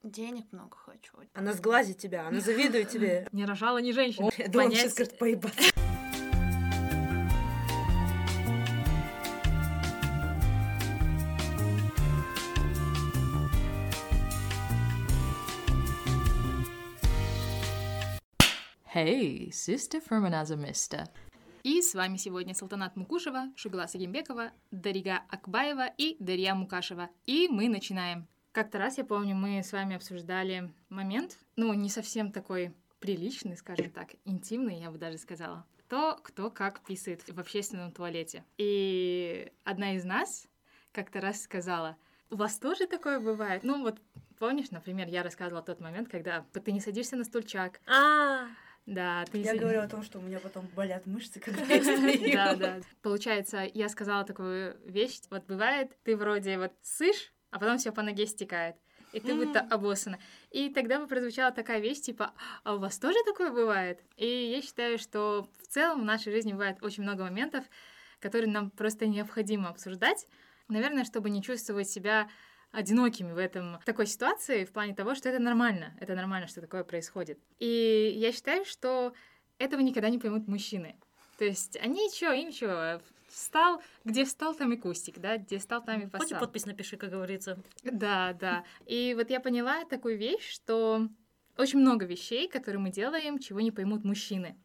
Денег много хочу. Она сглазит тебя, она завидует тебе. Не рожала, не женщина. Я думала, сейчас скажет поебаться. Hey, sister from another mister. И с вами сегодня Салтанат Мукушева, Шугла Сагимбекова, Дарига Акбаева и Дарья Мукашева. И мы начинаем. Как-то раз, я помню, мы с вами обсуждали момент, не совсем такой приличный, скажем так, интимный, я бы даже сказала. То, кто как писает в общественном туалете. И одна из нас как-то раз сказала: у вас тоже такое бывает? Помнишь, например, я рассказывала тот момент, когда ты не садишься на стульчак. Да, Я говорила о том, что у меня потом болят мышцы, когда я стою. Да. Получается, я сказала такую вещь. Вот бывает, ты вроде сышь, а потом все по ноге стекает. И ты будто обоссана. И тогда бы прозвучала такая вещь, типа: а у вас тоже такое бывает? И я считаю, что в целом в нашей жизни бывает очень много моментов, которые нам просто необходимо обсуждать. Наверное, чтобы не чувствовать себя одинокими в такой ситуации, в плане того, что это нормально, что такое происходит. И я считаю, что этого никогда не поймут мужчины. То есть им чё, встал, где встал, там и кустик, да, где встал, там и постал. Хоть и подпись напиши, как говорится. Да. И вот я поняла такую вещь, что очень много вещей, которые мы делаем, чего не поймут мужчины.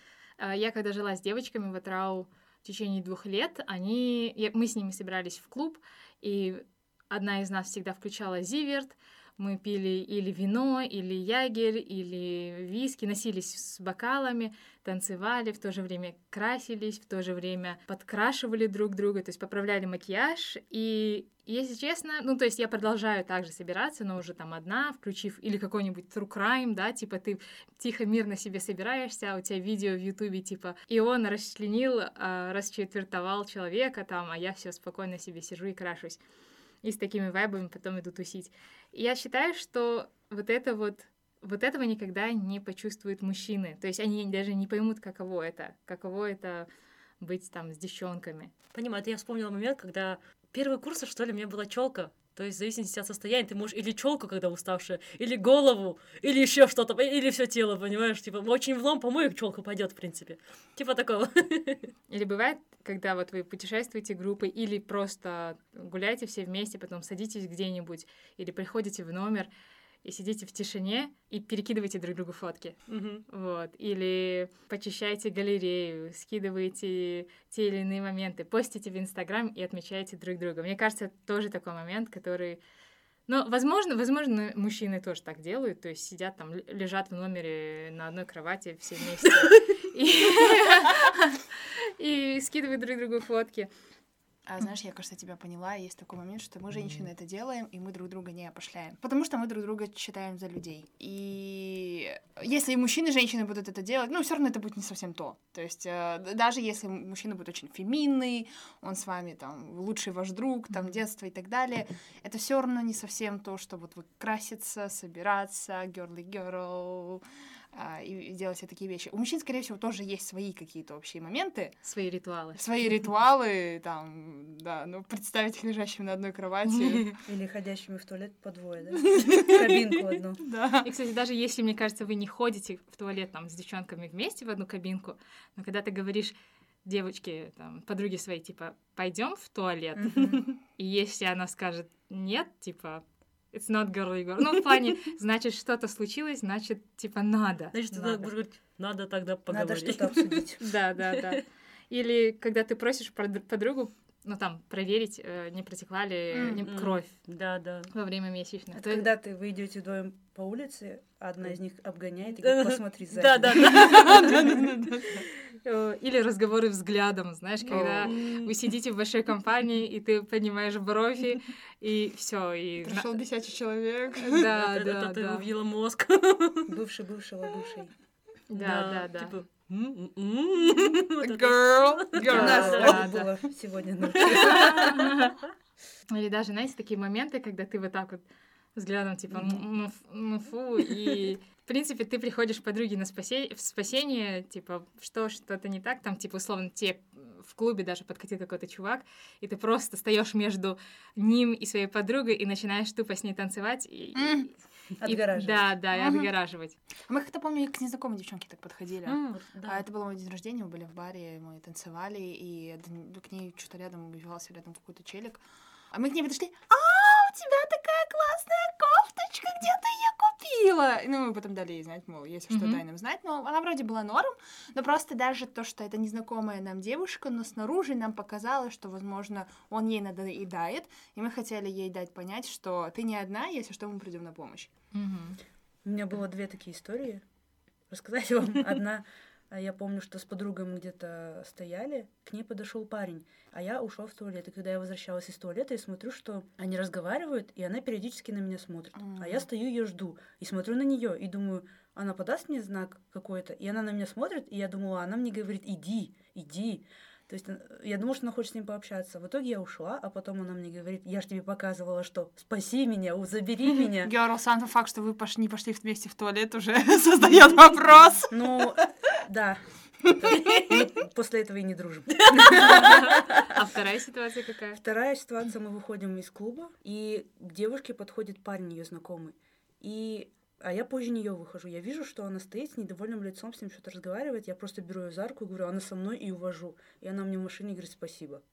Я когда жила с девочками в Атрау в течение 2 лет, мы с ними собирались в клуб, и одна из нас всегда включала зиверт, мы пили или вино, или ягель, или виски, носились с бокалами, танцевали, в то же время красились, в то же время подкрашивали друг друга, то есть поправляли макияж. И, если честно, я продолжаю также собираться, но уже одна, включив или какой-нибудь true crime, да, типа ты тихо, мирно себе собираешься, а у тебя видео в Ютубе, типа, и он расчленил, расчетвертовал человека а я все спокойно себе сижу и крашусь. И с такими вайбами потом иду тусить. И я считаю, что вот этого никогда не почувствуют мужчины. То есть они даже не поймут, каково это быть с девчонками. Понимаю, это я вспомнила момент, когда первые курсы, что ли, у меня была челка. То есть в зависимости от состояния ты можешь или челку, когда уставшая, или голову, или еще что-то, или все тело, понимаешь? Типа, очень в лом, по-моему, челка пойдет, в принципе. Типа такого. Или бывает, когда вы путешествуете группой, или просто гуляете все вместе, потом садитесь где-нибудь, или приходите в номер и сидите в тишине и перекидываете друг другу фотки. Или почищаете галерею, скидываете те или иные моменты, постите в Инстаграм и отмечаете друг друга. Мне кажется, это тоже такой момент, который... возможно, мужчины тоже так делают, то есть сидят лежат в номере на одной кровати все вместе и скидывают друг другу фотки. Знаешь, я, кажется, тебя поняла. Есть такой момент, что мы, женщины, это делаем, и мы друг друга не опошляем. Потому что мы друг друга считаем за людей. И если и мужчины, и женщины будут это делать, все равно это будет не совсем то. То есть даже если мужчина будет очень феминный, он с вами лучший ваш друг, детство и так далее, это все равно не совсем то, что вы краситься, собираться, girly, и делать все такие вещи. У мужчин, скорее всего, тоже есть свои какие-то общие моменты. Свои ритуалы. Представить их лежащими на одной кровати. Или ходящими в туалет по двое, да? Кабинку одну. Да. И, кстати, даже если, мне кажется, вы не ходите в туалет с девчонками вместе в одну кабинку, но когда ты говоришь девочке, подруге своей, типа, пойдем в туалет, и если она скажет нет, типа, it's not girly. В плане, значит, что-то случилось, значит, типа, надо. Значит, надо тогда поговорить. Надо что-то обсудить. Да. Или когда ты просишь подругу, проверить, не протекла ли кровь во время месячных. Это когда вы идете вдвоем по улице, одна из них обгоняет и говорит: посмотри сзади. Да. Или разговоры взглядом, знаешь, когда вы сидите в большой компании, и ты поднимаешь брови, и все. Пришел бесячий человек. Да. Ты убила мозг. Бывший. Да. Типа... Girl. У нас было сегодня ночью. Или даже, знаете, такие моменты, когда ты вот так вот взглядом, типа, фу, и, в принципе, ты приходишь подруге в спасение, типа, что-то не так, условно, тебе в клубе даже подкатил какой-то чувак, и ты просто стоишь между ним и своей подругой и начинаешь тупо с ней танцевать, Отгораживать. Да, и Мгм. отгораживать. А мы как-то, помню, к незнакомой девчонке так подходили. А Да. это было мой день рождения, мы были в баре, мы танцевали, и к ней что-то рядом убивался рядом какой-то челик. А мы к ней подошли: у тебя такая классная кофточка, где ты ее купила? Ну, мы потом дали ей знать, мол, если что, Мгм. дай нам знать. Но она вроде была норм, но просто даже то, что это незнакомая нам девушка, но снаружи нам показалось, что, возможно, он ей надоедает, и мы хотели ей дать понять, что ты не одна, если что, мы придем на помощь. Мгм. У меня было 2 такие истории. Рассказать вам. Одна, я помню, что с подругой мы где-то стояли, к ней подошел парень, а я ушла в туалет. И когда я возвращалась из туалета, я смотрю, что они разговаривают, и она периодически на меня смотрит. А я стою ее жду и смотрю на нее и думаю, она подаст мне знак какой-то, и она на меня смотрит, и я думала, она мне говорит: иди, иди. То есть я думала, что она хочет с ним пообщаться. В итоге я ушла, а потом она мне говорит: я же тебе показывала, что спаси меня, забери меня. Герл, сам факт, что вы не пошли вместе в туалет, уже создает вопрос. Ну, да. Мы после этого и не дружим. А вторая ситуация какая? Вторая ситуация: мы выходим из клуба, и к девушке подходит парень, ее знакомый. А я позже нее выхожу. Я вижу, что она стоит с недовольным лицом, с ним что-то разговаривает. Я просто беру ее за руку и говорю: она со мной, и увожу. И она мне в машине говорит: спасибо.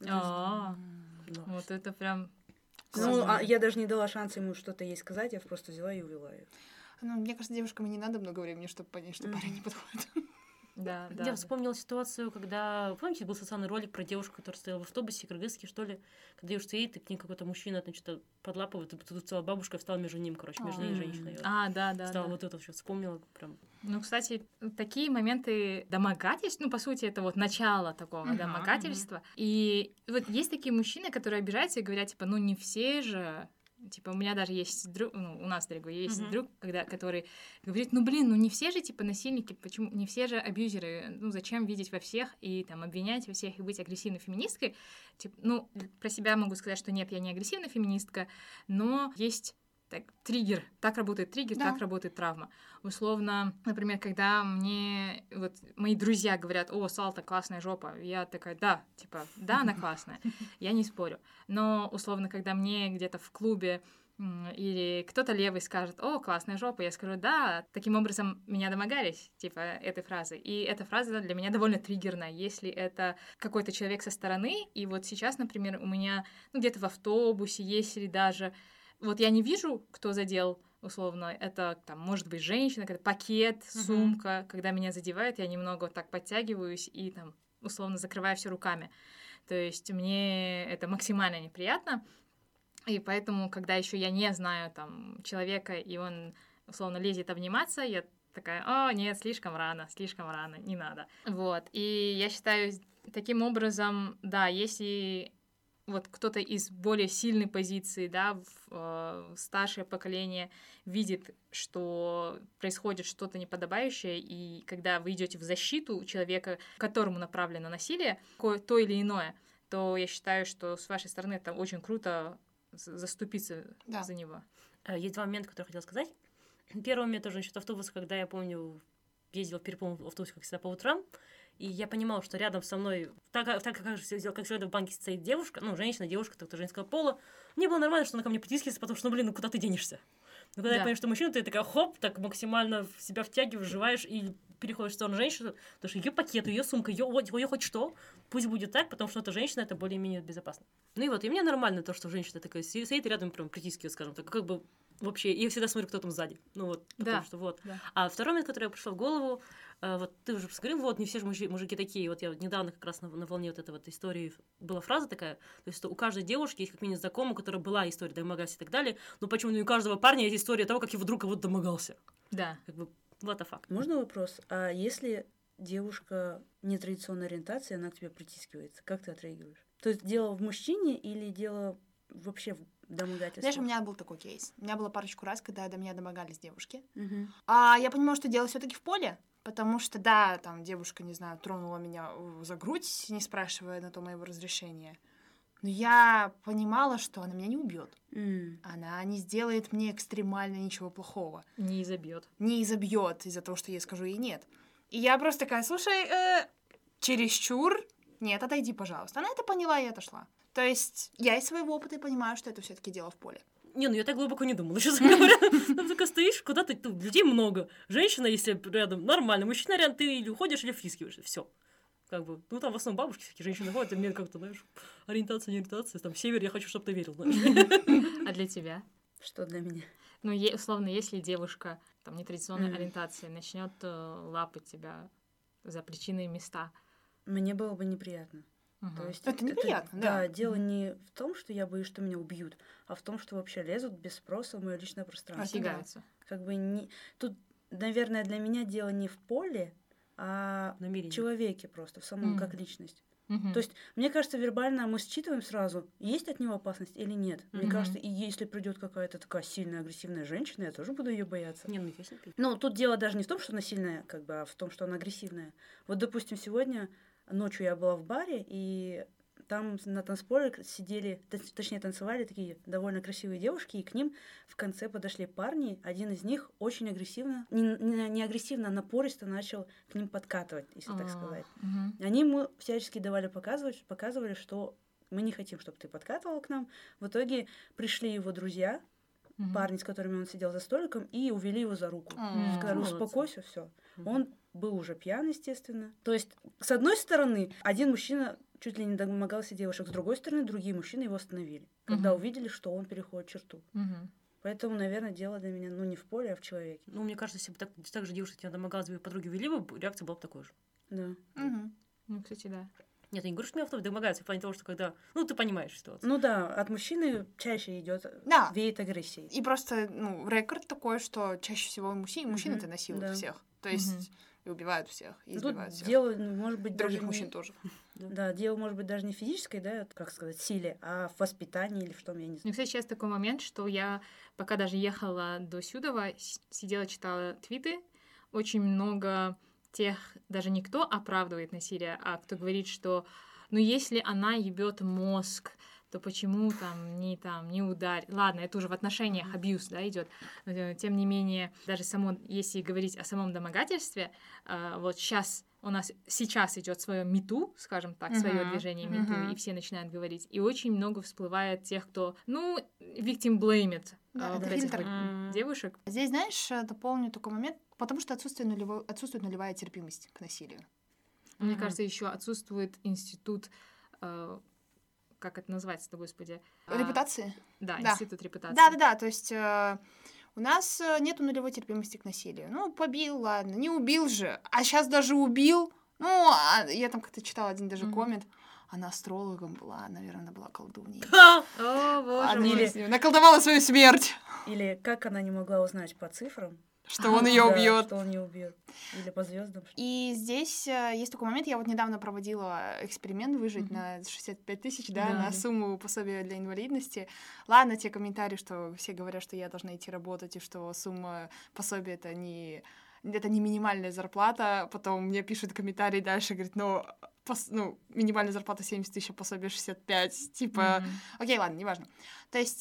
А, Да. вот это прям... Ну, я даже не дала шанса ему что-то ей сказать, я просто взяла и увела ее. Ну, мне кажется, девушкам и не надо много времени, чтобы понять, что парень не подходит. Да. Я вспомнила ситуацию, когда, помните, был социальный ролик про девушку, которая стояла в автобусе, кыргызский, что ли, когда девушка едет, и к ней какой-то мужчина, значит, подлапывает, и тут целая бабушка встала между ним, короче, между ней и женщиной. Да. Стала вот это сейчас вспомнила прям. Ну, кстати, такие моменты домогательств, ну, по сути, это вот начало такого Мгм, домогательства. И вот есть такие мужчины, которые обижаются и говорят, типа, ну, не все же... Типа, у меня даже есть друг, ну, у нас, дорогой, есть друг, который говорит: ну, блин, ну, не все же, типа, насильники, почему, не все же абьюзеры, ну, зачем видеть во всех и, там, обвинять во всех и быть агрессивной феминисткой? Типа, ну, про себя могу сказать, что нет, я не агрессивная феминистка, но есть триггер, так работает триггер, Да. так работает травма. Условно, например, когда мне вот мои друзья говорят: о, Салта, классная жопа, я такая: да, типа, да, она классная, я не спорю. Но, условно, когда мне где-то в клубе или кто-то левый скажет: о, классная жопа, я скажу: да, таким образом меня домогались, типа, этой фразы. И эта фраза для меня довольно триггерная, если это какой-то человек со стороны. И вот сейчас, например, у меня, ну, где-то в автобусе, если даже вот я не вижу, кто задел, условно, это, там, может быть, женщина, когда пакет, сумка, когда меня задевает, я немного вот так подтягиваюсь и, там, условно, закрываю все руками. То есть мне это максимально неприятно, и поэтому, когда еще я не знаю, там, человека, и он, условно, лезет обниматься, я такая: о, нет, слишком рано, не надо. Вот, и я считаю, таким образом, да, если... вот кто-то из более сильной позиции, да, старшее поколение видит, что происходит что-то неподобающее, и когда вы идете в защиту человека, которому направлено насилие, то или иное, то я считаю, что с вашей стороны это очень круто заступиться за него. Есть 2 момента, которые я хотела сказать. Первый момент тоже насчет автобуса, когда я помню, ездила в переполненном автобусе, как всегда, по утрам, и я понимала, что рядом со мной, так как всегда в банке стоит девушка, ну, женщина, девушка, так-то женского пола, мне было нормально, что она ко мне притискивается, потому что, ну, блин, ну, куда ты денешься? Но когда я понимаю, что мужчина, ты такая, хоп, так максимально в себя втягиваешь, вживаешь и переходишь в сторону женщины, потому что ее пакет, ее сумка, ее хоть что, пусть будет так, потому что это женщина, это более-менее безопасно. Ну и вот, и мне нормально то, что женщина такая сидит и рядом прям притискивает, скажем так, как бы вообще, я всегда смотрю, кто там сзади. Ну вот, потому что вот. Да. А второй момент, который пришел в голову, вот ты уже говорил, вот, не все же мужики такие. Вот я недавно как раз на волне вот этой вот истории была фраза такая, то есть, что у каждой девушки есть как минимум знакомая, у которой была история домогался и так далее, но почему не у каждого парня есть история того, как его друг кого-то домогался? Да. Как бы, what the fuck. Можно вопрос? А если девушка нетрадиционной ориентации, она к тебе притискивается, как ты отреагируешь? То есть дело в мужчине или дело вообще в домогательстве? Знаешь, у меня был такой кейс. У меня было парочку раз, когда до меня домогались девушки. Угу. А я понимала, что дело все-таки в поле, потому что, да, там девушка, не знаю, тронула меня за грудь, не спрашивая на то моего разрешения. Но я понимала, что она меня не убьет. Она не сделает мне экстремально ничего плохого. Не изобьет. Не изобьет из-за того, что я скажу ей нет. И я просто такая: слушай, чересчур, нет, отойди, пожалуйста. Она это поняла и отошла. То есть я из своего опыта понимаю, что это все-таки дело в поле. Не, ну я так глубоко не думала, честно говоря. Там только стоишь, куда-то, людей много. Женщина, если рядом, нормально. Мужчина рядом, ты или уходишь, или втискиваешься. Все. Как бы, ну там в основном бабушки всякие женщины ходят, и мне как-то, знаешь, ориентация, не ориентация. Там север, я хочу, чтобы ты верил, знаешь. А для тебя? Что для меня? Ну, условно, если девушка там нетрадиционной ориентации начнет лапать тебя за причины и места. Мне было бы неприятно. То есть Это неприятно, да. Да, дело не в том, что я боюсь, что меня убьют, а в том, что вообще лезут без спроса в мое личное пространство. Осягаются. Как бы тут, наверное, для меня дело не в поле, а в человеке просто, в самом как личность. То есть, мне кажется, вербально мы считываем сразу, есть от него опасность или нет. Мне кажется, и если придет какая-то такая сильная, агрессивная женщина, я тоже буду ее бояться. Не, ну ясно. Ну, тут дело даже не в том, что она сильная, как бы, а в том, что она агрессивная. Вот, допустим, сегодня ночью я была в баре, и там на танцполе сидели, точнее, танцевали такие довольно красивые девушки, и к ним в конце подошли парни. Один из них очень агрессивно, не агрессивно, а напористо начал к ним подкатывать, если так сказать. Они ему всячески показывали, что мы не хотим, чтобы ты подкатывал к нам. В итоге пришли его друзья, парни, с которыми он сидел за столиком, и увели его за руку. Сказали, успокойся, все. Он был уже пьян, естественно. То есть, с одной стороны, один мужчина чуть ли не домогался девушек, с другой стороны, другие мужчины его остановили, когда увидели, что он переходит черту. Поэтому, наверное, дело для меня, не в поле, а в человеке. Ну, мне кажется, если бы так же девушка тебя домогалась, две подруги вели бы, реакция была бы такой же. Да. Ну, кстати, да. Нет, я не говорю, что меня в том домогаются, в плане того, что когда... Ну, ты понимаешь ситуацию. Ну да, от мужчины чаще идет веет агрессией. И просто, рекорд такой, что чаще всего мужчины-то насилуют всех. То есть и убивают всех, и избивают всех. Дело, может быть, других даже мужчин тоже. Да, дело может быть даже не в физической, да, как сказать, силе, а в воспитании или в том, я не знаю. Ну, кстати, сейчас такой момент, что я, пока даже ехала до Сюдова, сидела, читала твиты, очень много тех, даже не кто оправдывает насилие, а кто говорит, что, если она ебет мозг, то почему не ударить? Ладно, это уже в отношениях абьюз, да, идет. Тем не менее, даже если говорить о самом домогательстве, вот у нас сейчас идет свое МИТУ, скажем так, свое движение МИТУ, и все начинают говорить. И очень много всплывает тех, кто, victim blame it, этих девушек. Здесь, знаешь, дополню такой момент, потому что отсутствует нулевая терпимость к насилию. Мне кажется, еще отсутствует институт, как это называется-то, господи? Репутации? Да, институт репутации. Да, то есть у нас нету нулевой терпимости к насилию. Побил, ладно, не убил же, а сейчас даже убил. Я там как-то читала один даже коммент. Она астрологом была, наверное, она была колдуньей. О, боже мой. Наколдовала свою смерть. Или как она не могла узнать по цифрам, что он ее убьет. Что он ее убьет. Или по звездам. И здесь есть такой момент. Я вот недавно проводила эксперимент выжить на 65 тысяч, на сумму пособия для инвалидности. Ладно, те комментарии, что все говорят, что я должна идти работать, и что сумма пособия это не минимальная зарплата. Потом мне пишут комментарии дальше, говорят, минимальная зарплата 70 тысяч, а пособие 65. Типа, окей, ладно, неважно. То есть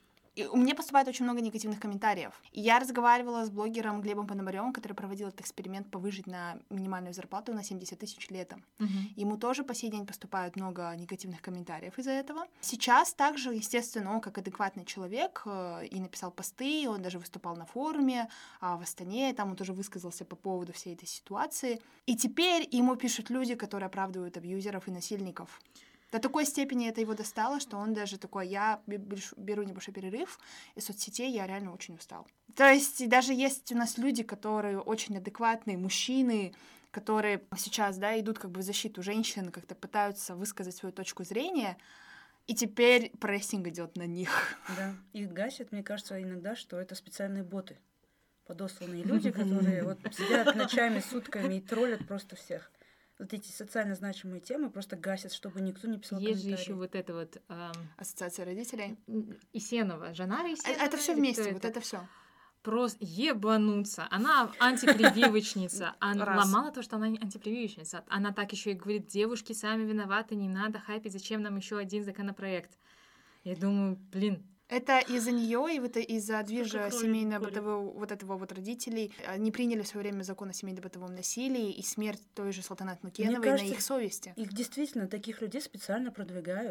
и мне поступает очень много негативных комментариев. И я разговаривала с блогером Глебом Пономарёвым, который проводил этот эксперимент повыжить на минимальную зарплату на 70 тысяч летом. Ему тоже по сей день поступает много негативных комментариев из-за этого. Сейчас также, естественно, он как адекватный человек и написал посты, он даже выступал на форуме в Астане, там он тоже высказался по поводу всей этой ситуации. И теперь ему пишут люди, которые оправдывают абьюзеров и насильников. До такой степени это его достало, что он даже такой, я беру небольшой перерыв из соцсетей, я реально очень устал. То есть даже есть у нас люди, которые очень адекватные, мужчины, которые сейчас, идут как бы в защиту женщин, как-то пытаются высказать свою точку зрения, и теперь прессинг идет на них. Да, их гасят, мне кажется, иногда, что это специальные боты, подосланные люди, которые вот сидят ночами, сутками и троллят просто всех. Вот эти социально значимые темы просто гасят, чтобы никто не писал комментарии. Есть же еще вот это вот... Ассоциация родителей. Исенова, Жанара Исенова. Это все вместе, вот это все. Просто ебануться. Она антипрививочница. Мало того, что она антипрививочница, она так еще и говорит, девушки сами виноваты, не надо хайпить, зачем нам еще один законопроект. Я думаю, это из-за нее и вот из-за движа семейно-бытового вот этого вот родителей. Они приняли в свое время закон о семейно-бытовом насилии, и смерть той же Салтанат Нукеновой на их совести. Их действительно, таких людей специально продвигают.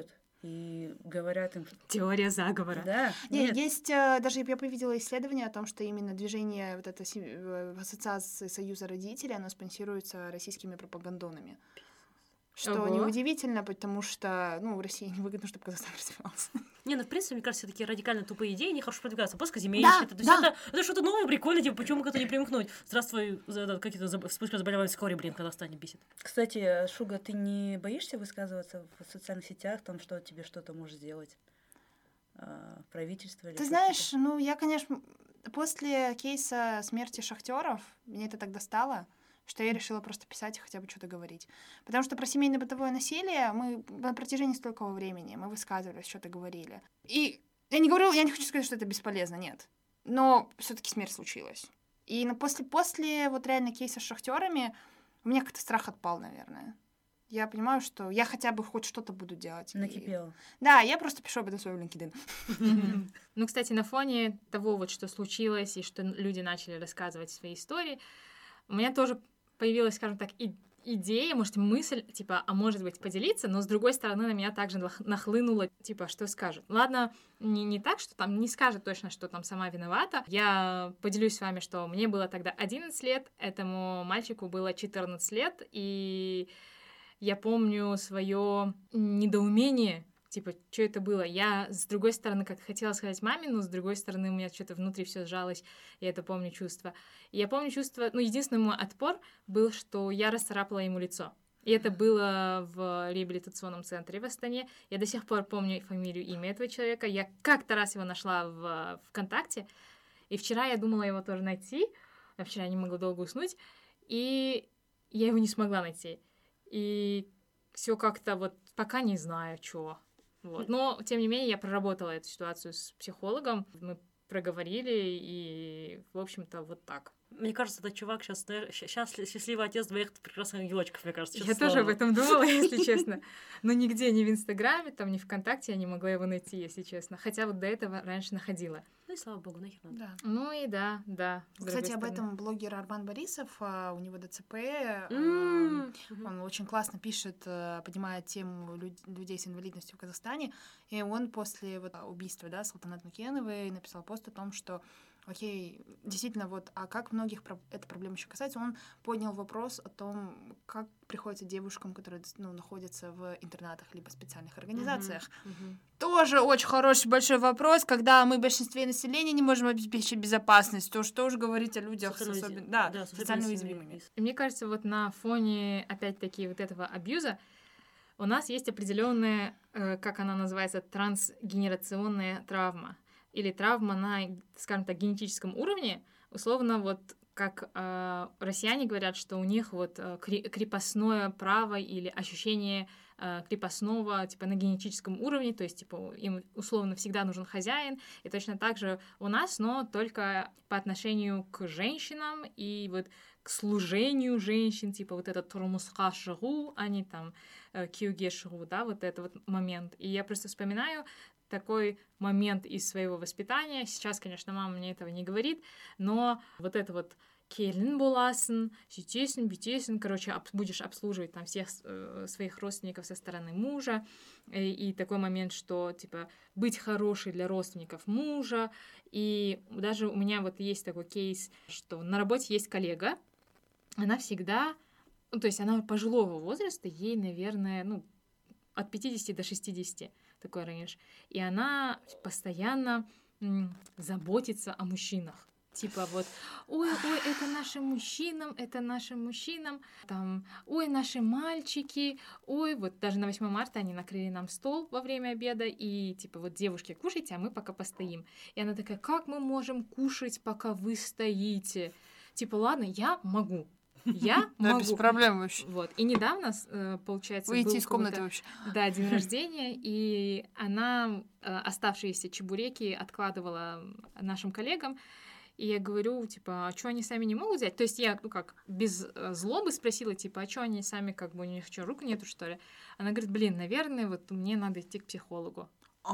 и говорят им... Теория заговора. Да, Не, нет. есть, даже я повидела исследование о том, что именно движение вот это в ассоциации Союза родителей, оно спонсируется российскими пропагандонами. Что Ого. неудивительно, потому что, в России невыгодно, чтобы Казахстан развивался. Не, ну, в принципе, мне кажется, такие радикально тупые идеи, они хорошо продвигаются. Просто Да, земельщики. То есть да. это что-то новое, прикольно, типа, почему к этому не примкнуть? Здравствуй, какие-то вспышки заболевания вскоре, в Казахстане бесит. Кстати, Шуга, ты не боишься высказываться в социальных сетях, там, что тебе что-то может сделать правительство? Или Ты кто-то? знаешь, я, конечно, после кейса смерти шахтеров, меня это так достало, что я решила просто писать и хотя бы что-то говорить. Потому что про семейно-бытовое насилие мы на протяжении столького времени, мы высказывались, что-то говорили. И я не хочу сказать, что это бесполезно, нет. Но все-таки смерть случилась. И после вот реально кейса с шахтерами у меня как-то страх отпал, наверное. Я понимаю, что я хотя бы хоть что-то буду делать. Накипело. Да, я просто пишу об этом в свой LinkedIn. Ну, кстати, на фоне того, вот, что случилось, и что люди начали рассказывать свои истории, у меня тоже появилась, скажем так, идея, может, мысль, типа, а может быть, поделиться, но, с другой стороны, на меня также нахлынуло, типа, что скажет. Ладно, не так, что там не скажет точно, что там сама виновата. Я поделюсь с вами, что мне было тогда 11 лет, этому мальчику было 14 лет, и я помню свое недоумение, типа, что это было? Я, с другой стороны, как хотела сказать маме, но с другой стороны, у меня что-то внутри все сжалось, я это помню чувство. И я помню чувство, единственный мой отпор был, что я расцарапала ему лицо. И это было в реабилитационном центре в Астане. Я до сих пор помню фамилию, имя этого человека. Я как-то раз его нашла в ВКонтакте, и вчера я думала его тоже найти, а вчера я не могла долго уснуть, и я его не смогла найти. И все как-то вот пока не знаю, чего. Вот. Но, тем не менее, я проработала эту ситуацию с психологом, мы проговорили, и, в общем-то, вот так. Мне кажется, этот чувак сейчас счастливый отец двоих прекрасных ангелочков, мне кажется. Я тоже об этом думала, если честно. Но нигде, ни в Инстаграме, там, ни ВКонтакте я не могла его найти, если честно. Хотя вот до этого раньше находила. Ну и слава богу, нахер надо. Да. Ну и да. Кстати, об этом блогер Арман Борисов, у него ДЦП, он очень классно пишет, поднимает тему людей с инвалидностью в Казахстане, и он после убийства, Салтанат Нукеновой написал пост о том, что окей, действительно, а как многих эта проблема еще касается, он поднял вопрос о том, как приходится девушкам, которые находятся в интернатах либо специальных организациях. Тоже очень хороший большой вопрос, когда мы в большинстве населения не можем обеспечить безопасность, то что уж говорить о людях социально уязвимыми. И мне кажется, вот на фоне, опять-таки, вот этого абьюза у нас есть определенная, как она называется, трансгенерационная травма. Или травма на, скажем так, генетическом уровне, условно, вот как россияне говорят, что у них вот крепостное право или ощущение крепостного, типа, на генетическом уровне, то есть, типа, им условно всегда нужен хозяин, и точно так же у нас, но только по отношению к женщинам и вот к служению женщин, типа, вот этот турмусқа шығу, а не там күйеуге шығу, да, вот этот вот момент. И я просто вспоминаю такой момент из своего воспитания. Сейчас, конечно, мама мне этого не говорит, но вот это вот келін боласың, сөйтесің, бүйтесің, короче, будешь обслуживать там всех своих родственников со стороны мужа, и такой момент, что, типа, быть хорошей для родственников мужа, и даже у меня вот есть такой кейс, что на работе есть коллега, она всегда, то есть она пожилого возраста, ей, наверное, от 50 до 60, такой рейндж. И она постоянно заботится о мужчинах. Типа вот, ой, это нашим мужчинам, там, ой, наши мальчики, ой, вот даже на 8 марта они накрыли нам стол во время обеда, и типа вот, девушки, кушайте, а мы пока постоим. И она такая, как мы можем кушать, пока вы стоите? Типа, ладно, я могу. Я могу. Без проблем вообще. Вот. И недавно, получается, выйти из комнаты вообще. Да, день рождения, и она оставшиеся чебуреки откладывала нашим коллегам, и я говорю, типа, а что они сами не могут взять? То есть я, без злобы спросила, типа, а что они сами, как бы, у них что, рук нету, что ли? Она говорит, блин, наверное, вот мне надо идти к психологу.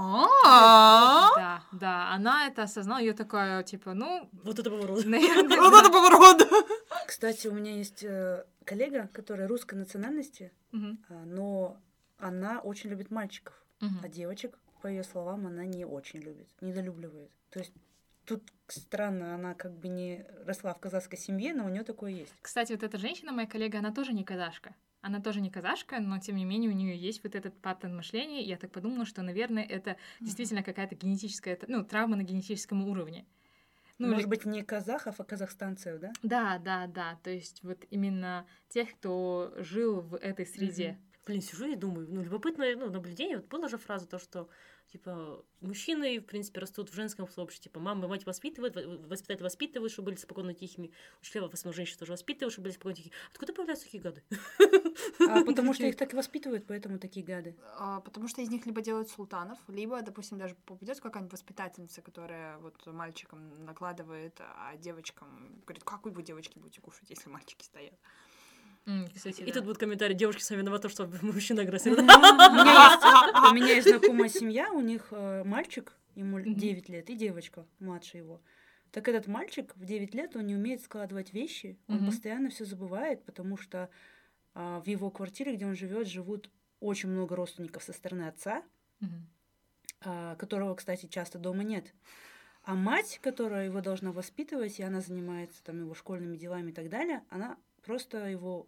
Да, она это осознала, ее такая, типа, вот это поворот. Наверное, вот это поворот! Кстати, у меня есть коллега, которая русской национальности, но она очень любит мальчиков. а девочек, по ее словам, она не очень любит, недолюбливает. То есть тут странно, она как бы не росла в казахской семье, но у нее такое есть. Кстати, вот эта женщина, моя коллега, она тоже не казашка. Она тоже не казашка, но тем не менее у нее есть вот этот паттерн мышления. И я так подумала, что, наверное, это действительно какая-то генетическая, травма на генетическом уровне. Может быть, не казахов, а казахстанцев, да? Да. То есть вот именно тех, кто жил в этой среде. Блин, сижу и думаю, любопытное наблюдение. Вот была же фраза, то, что, типа, мужчины, в принципе, растут в женском сообществе. Типа, мама и мать воспитывают, воспитатели воспитывают, чтобы были спокойно тихими. Учителя, в основном, женщины тоже воспитывают, чтобы были спокойно тихими. Откуда появляются такие гады? Потому что их так воспитывают, поэтому такие гады. Потому что из них либо делают султанов, либо, допустим, даже попадется какая-нибудь воспитательница, которая вот мальчикам накладывает, а девочкам говорит, как вы девочки будете кушать, если мальчики стоят. Кстати, И тут будут комментарии, девушки сами виноваты, что мужчина агрессивный. У меня есть знакомая семья, у них мальчик, ему 9 лет, и девочка младше его. Так этот мальчик в 9 лет, он не умеет складывать вещи, он постоянно все забывает, потому что в его квартире, где он живут очень много родственников со стороны отца, которого, кстати, часто дома нет. А мать, которая его должна воспитывать, и она занимается там его школьными делами и так далее, она просто его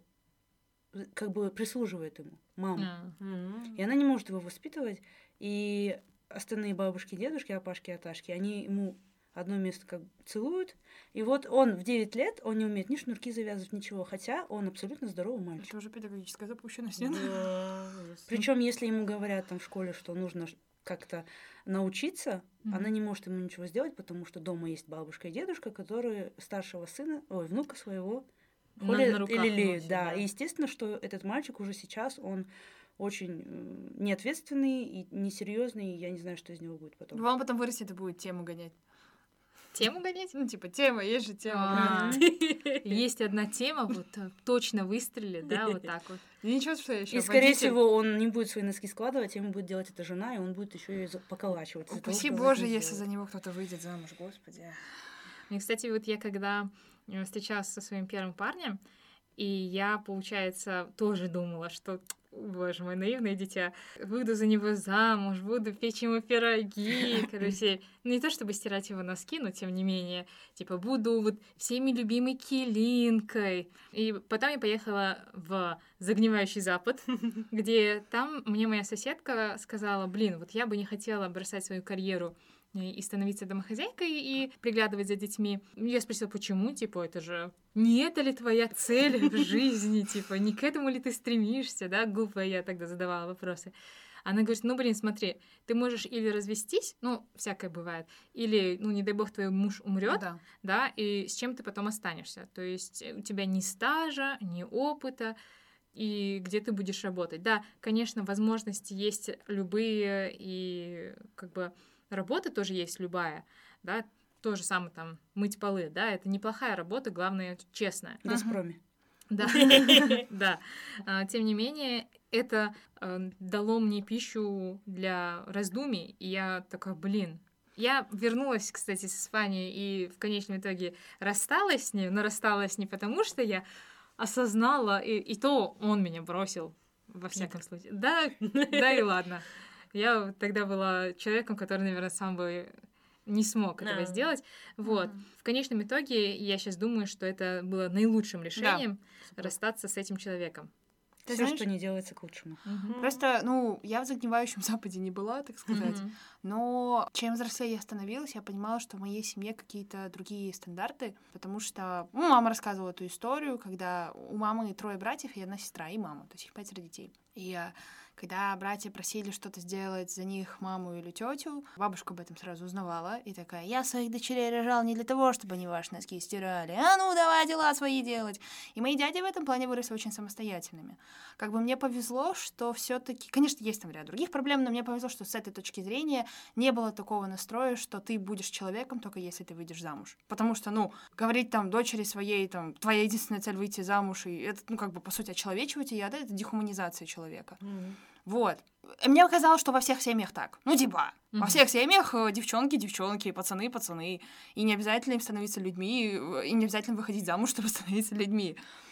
как бы прислуживает ему, мама. И она не может его воспитывать. И остальные бабушки, дедушки, опашки, аташки, они ему одно место как целуют. И вот он в 9 лет, он не умеет ни шнурки завязывать, ничего, хотя он абсолютно здоровый мальчик. Это уже педагогическая запущенность. Причем, если ему говорят там в школе, что нужно как-то научиться, она не может ему ничего сделать, потому что дома есть бабушка и дедушка, которые старшего внука своего ходят и лелеют. Да. И естественно, что этот мальчик уже сейчас, он очень неответственный и несерьезный, и я не знаю, что из него будет потом. Вам потом вырастет и будет тему гонять. Тему гонять? Тема, есть же тема. Есть одна тема, вот точно выстрелит, да, вот так вот. Ничего, что я еще. И, скорее всего, он не будет свои носки складывать, ему будет делать это жена, и он будет еще ее поколачивать. Упаси Боже, если за него кто-то выйдет замуж, господи. И, кстати, вот я когда встречалась со своим первым парнем, и я, получается, тоже думала, что, боже мой, наивное дитя, выйду за него замуж, буду печь ему пироги, короче, не то чтобы стирать его носки, но тем не менее, типа, буду вот всеми любимой килинкой. И потом я поехала в загнивающий Запад, где там мне моя соседка сказала, блин, вот я бы не хотела бросать свою карьеру и становиться домохозяйкой, и приглядывать за детьми. Я спросила, почему? Типа, это же не это ли твоя цель в жизни? Типа, не к этому ли ты стремишься? Да, глупая я тогда задавала вопросы. Она говорит, ну, блин, смотри, ты можешь или развестись, ну, всякое бывает, или, ну, не дай бог, твой муж умрет, да, и с чем ты потом останешься? То есть у тебя ни стажа, ни опыта, и где ты будешь работать. Да, конечно, возможности есть любые, и как бы работа тоже есть любая, да, то же самое там мыть полы, да, это неплохая работа, главное, честная. В Газпроме. Да, да. Тем не менее, это дало мне пищу для раздумий, и я такая, блин. Я вернулась, кстати, с Испании и в конечном итоге рассталась с ним, но рассталась не потому, что я осознала, и то он меня бросил, во всяком случае. Да, и ладно. Я тогда была человеком, который, наверное, сам бы не смог этого сделать. Вот. В конечном итоге я сейчас думаю, что это было наилучшим решением расстаться с этим человеком. Все, что не делается к лучшему. Просто, я в загнивающем Западе не была, так сказать. Но чем взрослее я становилась, я понимала, что в моей семье какие-то другие стандарты, потому что мама рассказывала эту историю, когда у мамы 3 братьев и 1 сестра, и мама, то есть их 5 детей. И когда братья просили что-то сделать за них, маму или тетю, бабушка об этом сразу узнавала и такая, я своих дочерей рожала не для того, чтобы они ваши носки стирали, а ну давай дела свои делать. И мои дяди в этом плане выросли очень самостоятельными. Как бы мне повезло, что все-таки, конечно, есть там ряд других проблем, но мне повезло, что с этой точки зрения не было такого настроя, что ты будешь человеком только если ты выйдешь замуж. Потому что, говорить там дочери своей, там, твоя единственная цель выйти замуж, и это, по сути, очеловечивать ее, да, это дехуманизация человека. Вот. И мне казалось, что во всех семьях так. Во всех семьях девчонки, пацаны. И не обязательно им становиться людьми, и не обязательно выходить замуж, чтобы становиться людьми.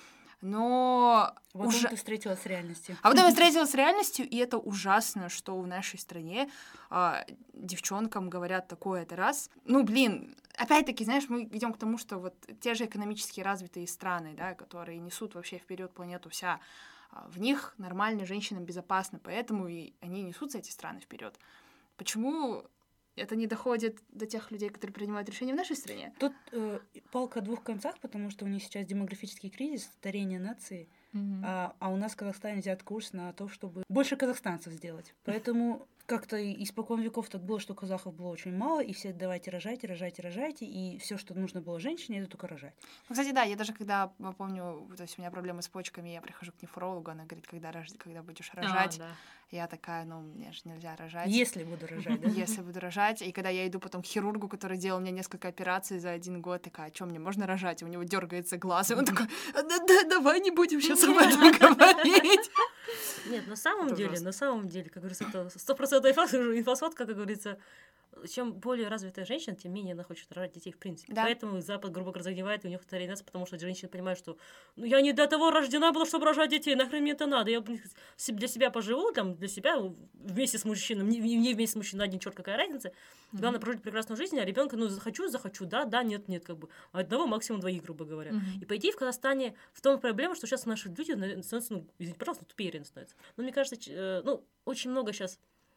Но Вот уже... ты встретилась с реальностью. А потом я встретилась с реальностью, и это ужасно, что в нашей стране девчонкам говорят такое, это раз. Ну, блин, опять-таки, знаешь, мы идем к тому, что вот те же экономически развитые страны, да, которые несут вообще вперед планету вся, в них нормально женщинам безопасно, поэтому и они несутся, эти страны, вперед. Почему это не доходит до тех людей, которые принимают решения в нашей стране? Тут палка о двух концах, потому что у них сейчас демографический кризис, старение нации, а у нас в Казахстане взят курс на то, чтобы больше казахстанцев сделать. Поэтому как-то испокон веков так было, что казахов было очень мало, и все давайте рожайте, и все, что нужно было женщине, это только рожать. Ну, кстати, да, я даже когда, помню, то есть у меня проблемы с почками, я прихожу к нефрологу, она говорит, когда будешь рожать, Да. я такая, ну, мне же нельзя рожать. Если буду рожать, да? Если буду рожать. И когда я иду потом к хирургу, который делал мне несколько операций за 1 год, такая, а что, мне можно рожать? И у него дергается глаз, и он такой, да, давай не будем сейчас об этом говорить. Нет, на Это самом деле, как говорится, это 100% инфосотка, как говорится, чем более развитая женщина, тем менее она хочет рожать детей в принципе. Да. Поэтому Запад, грубо говоря, загнивает, и у них вторая нация, потому что женщины понимают, что ну, я не для того рождена была, чтобы рожать детей, нахрен мне это надо. Я для себя поживу, там, для себя вместе с мужчиной, не вместе с мужчиной, один черт, какая разница. Главное прожить прекрасную жизнь, а ребенка, ну, захочу, да, нет, как бы. Одного, максимум двоих, грубо говоря. И по идее в Казахстане в том проблема, что сейчас наши люди становятся, ну, извините, пожалуйста, тупее становятся. Но мне кажется, очень много сейчас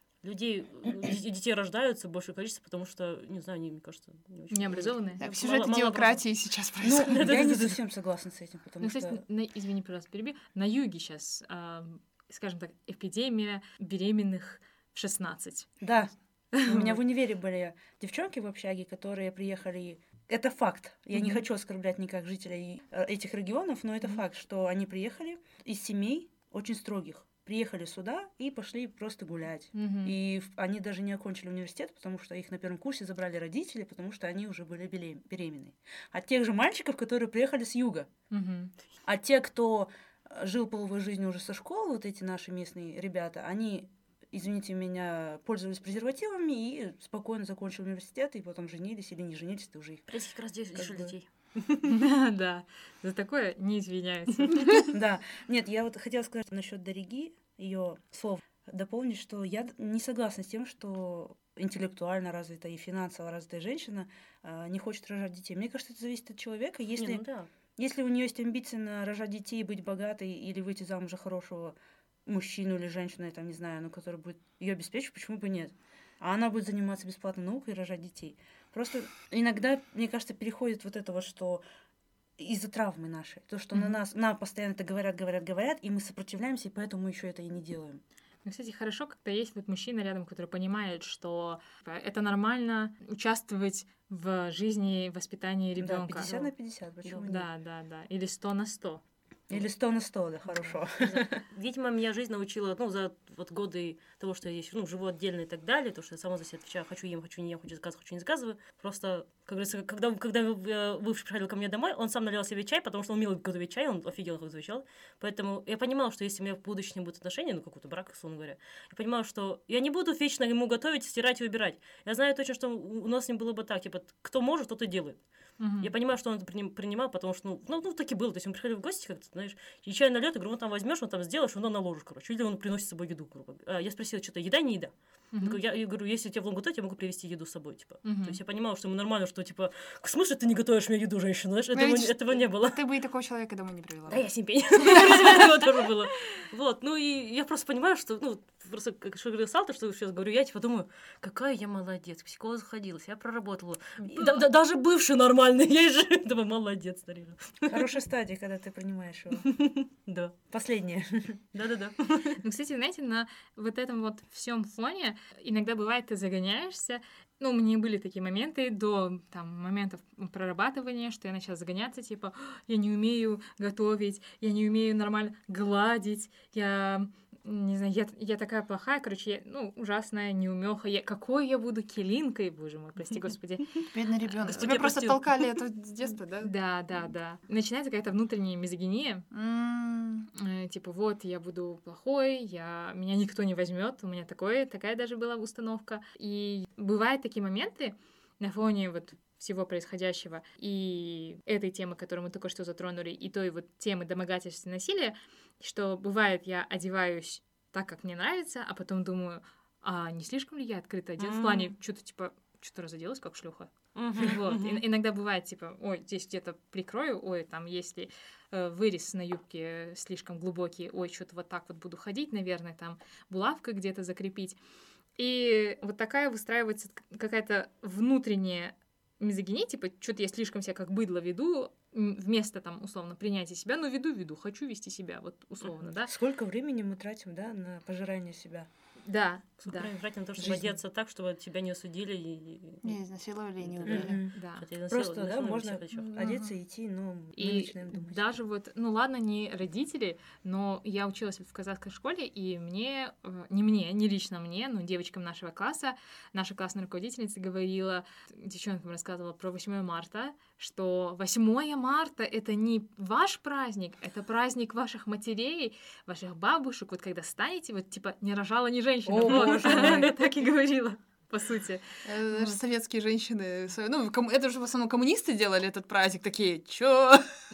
детей рождаются, большее количество, потому что, не знаю, они, мне кажется, не очень... Необразованные. Так, сюжет демократии сейчас Ну, происходит. я не совсем согласна с этим, потому Ну, что... кстати, извини, пожалуйста, перебью. На юге сейчас, скажем так, эпидемия беременных в 16. Да, у меня в универе были девчонки в общаге, которые приехали... Это факт. Я не хочу оскорблять никак жителей этих регионов, но это факт, что они приехали из семей очень строгих. Приехали сюда и пошли просто гулять. И они даже не окончили университет, потому что их на первом курсе забрали родители, потому что они уже были беременны. От тех же мальчиков, которые приехали с юга. А те, кто жил половой жизнью уже со школы, вот эти наши местные ребята, они, извините меня, пользовались презервативами и спокойно закончили университет, и потом женились или не женились, это уже их... Прежде как раз лишили детей. Да, за такое не извиняются. Да. Нет, я вот хотела сказать насчет Дариги, ее слов, дополнить, что я не согласна с тем, что интеллектуально развитая и финансово развитая женщина не хочет рожать детей. Мне кажется, это зависит от человека. Если у нее есть амбиции на рожать детей, быть богатой или выйти замуж за хорошего мужчину или женщину, я там не знаю, но который будет ее обеспечивать, почему бы нет? А она будет заниматься бесплатной наукой и рожать детей. Просто иногда, мне кажется, переходит вот это вот, что из-за травмы нашей. То, что нам постоянно это говорят, и мы сопротивляемся, и поэтому мы еще это и не делаем. Ну, кстати, хорошо, когда есть вот мужчина рядом, который понимает, что это нормально участвовать в жизни, воспитании ребенка. Да, 50 на 50, почему нет? Да. Или 100 на 100. Или 100 на 100, да, хорошо. Видимо, меня жизнь научила, за вот годы того, что я живу отдельно и так далее, то, что я сама за себя отвечаю, хочу ем, хочу не ем, хочу заказываю, хочу не заказываю. Просто, как говорится, когда бывший приходил ко мне домой, он сам наливал себе чай, потому что он умел готовить чай, он офигел, как завещал. Поэтому я понимала, что если у меня в будущем будут отношения, какой-то брак, условно говоря, я понимала, что я не буду вечно ему готовить, стирать и убирать. Я знаю точно, что у нас с ним было бы так, кто может, тот и делает. Я понимаю, что он это принимал, потому что, так и было. То есть он приходил в гости, как-то, знаешь, и чай нальёт, я говорю, он там возьмешь, он там сделаешь, он наложишь, короче. Или он приносит с собой еду, грубо говоря. Я спросила, что-то еда, не еда. Я говорю, если тебе в лом готовить, я могу привезти еду с собой, То есть я понимала, что ему нормально, что, в смысле ты не готовишь мне еду, женщина, знаешь, этого не было. Ты бы и такого человека домой не привела. Да, я себе этого тоже было. Вот, и я просто понимаю, что, просто, как что говорил Салта, что сейчас говорю, я думаю, какая я молодец, к психологу заходила, я проработала. Даже бывший нормальный, я же, думаю, молодец, старина. Хорошая стадия, когда ты принимаешь его. Да. Последняя. Да. Ну, кстати, знаете, на вот этом вот всем фоне иногда бывает, ты загоняешься. У меня были такие моменты до моментов прорабатывания, что я начала загоняться, я не умею готовить, я не умею нормально гладить, я не знаю, я такая плохая, короче, ужасная неумеха. Какой я буду килинкой, боже мой, прости господи. Бедный ребенок. Господи, Тебя просто простил. толкали это с детства, да? Да. Начинается какая-то внутренняя мизогиния. Вот, я буду плохой, меня никто не возьмет. У меня такая даже была установка. И бывают такие моменты на фоне вот всего происходящего и этой темы, которую мы только что затронули, и той вот темы домогательства и насилия, что бывает, я одеваюсь так, как мне нравится, а потом думаю, а не слишком ли я открыто одет? В плане, что-то типа, что-то разоделась, как шлюха. Вот. Иногда бывает, типа, ой, здесь где-то прикрою, ой, там, если вырез на юбке слишком глубокий, ой, что-то вот так вот буду ходить, наверное, там, булавкой где-то закрепить. И вот такая выстраивается какая-то внутренняя мизогиния, типа, что-то я слишком себя как быдло веду, вместо, там, условно, принятия себя, но веду, хочу вести себя, вот, условно, да. Сколько времени мы тратим, да, на пожирание себя? Да, Сколько да. времени тратить на то, чтобы одеться так, чтобы тебя не осудили и... Не изнасиловали, не убили. Да. Хотя изнасиловали, Просто, да, изнасиловали можно всех ещё. одеться и идти, но мы И начинаем думать. даже вот, ну ладно, не родители, но я училась в казахской школе, и мне, не лично мне, но девочкам нашего класса, наша классная руководительница говорила, девчонкам рассказывала про 8 марта, что 8 марта — это не ваш праздник, это праздник ваших матерей, ваших бабушек, вот когда станете, вот типа не рожала ни женщина. О, Вот. боже мой. Она так и говорила, по сути. Даже советские женщины, ну, это же в основном коммунисты делали этот праздник, такие, чё?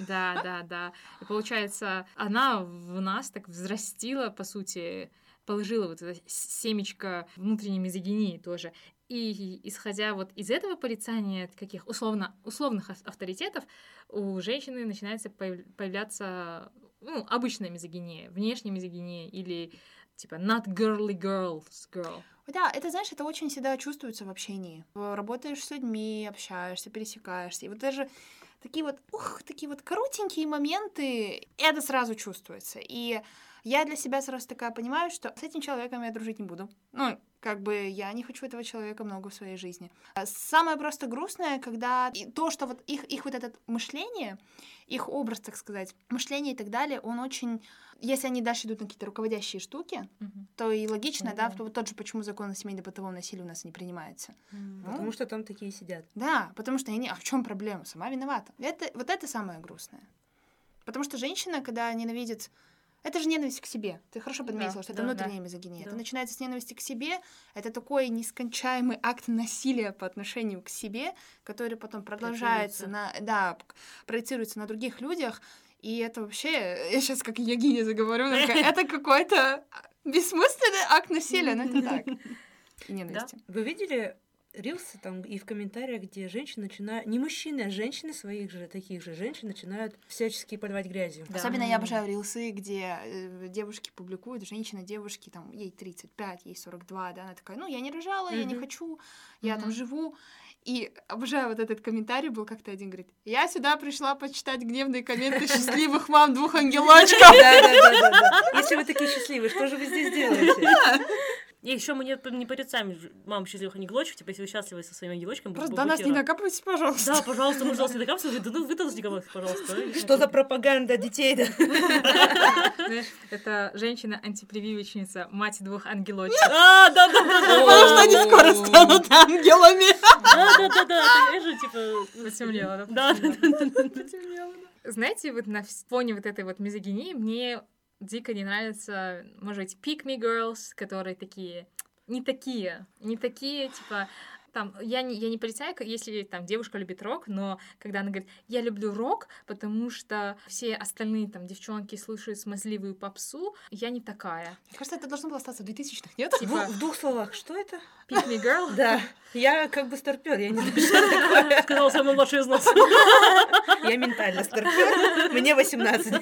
Да. И получается, она в нас так взрастила, по сути, положила вот это семечко внутренней мизогинии тоже. И исходя вот из этого порицания каких условных авторитетов, у женщины начинается появляться обычная мизогиния, внешняя мизогиния или типа not girly girls girl. Да, это, знаешь, это очень всегда чувствуется в общении. Работаешь с людьми, общаешься, пересекаешься. И вот даже такие вот коротенькие моменты, это сразу чувствуется. И я для себя сразу такая понимаю, что с этим человеком я дружить не буду. Ну, как бы я не хочу этого человека много в своей жизни. Самое просто грустное, когда то, что вот их вот это мышление, их образ, так сказать, мышление и так далее, он очень... Если они дальше идут на какие-то руководящие штуки, то и логично, да, вот тот же, почему закон о семейно-бытовом насилии у нас не принимается. Потому что там такие сидят. Да, потому что они... А в чем проблема? Сама виновата. Вот это самое грустное. Потому что женщина, когда ненавидит... Это же ненависть к себе. Ты хорошо подметила, что это внутренняя мизогиния. Это начинается с ненависти к себе. Это такой нескончаемый акт насилия по отношению к себе, который потом продолжается, проецируется на других людях. И это вообще, я сейчас как йогиня заговорю, это какой-то бессмысленный акт насилия, но это так. И ненависти. Вы видели рилсы там и в комментариях, где женщины начинают, не мужчины, а женщины своих же, таких же женщин начинают всячески поливать грязью. Да. Особенно я обожаю рилсы, где девушки публикуют, девушки, там, ей 35, ей 42, да, она такая, я не рожала, я не хочу, я там живу. И обожаю вот этот комментарий был, как-то один говорит, я сюда пришла почитать гневные комменты счастливых мам 2 ангелочков. Да. Если вы такие счастливые, что же вы здесь делаете? И еще мы не порицаем мам счастливых ангелочков, типа, если вы счастливы со своими ангелочками, просто до нас не накапывайте, пожалуйста. Да, пожалуйста, мы не накапывайте, вы тоже не накапывайте, пожалуйста. Что за пропаганда детей-то? Знаешь, это женщина-антипрививочница, мать 2 ангелочков. Да. Потому что они скоро станут ангелами. Да, я же, типа... Потемнело, да? Потемнело. Знаете, вот на фоне вот этой вот мизогинии мне дико не нравятся, может быть, pick me girls, которые такие, не такие, типа, там, я не порицаю, если там девушка любит рок, но когда она говорит, я люблю рок, потому что все остальные там девчонки слушают смазливую попсу, я не такая. Мне кажется, это должно было остаться в 2000-х, нет? Типа, В 2 словах, что это? pick me girl? Да, я как бы старпёр, я не знаю, что такое. Сказала самый младший из нас. Я ментально старпёр, мне 18.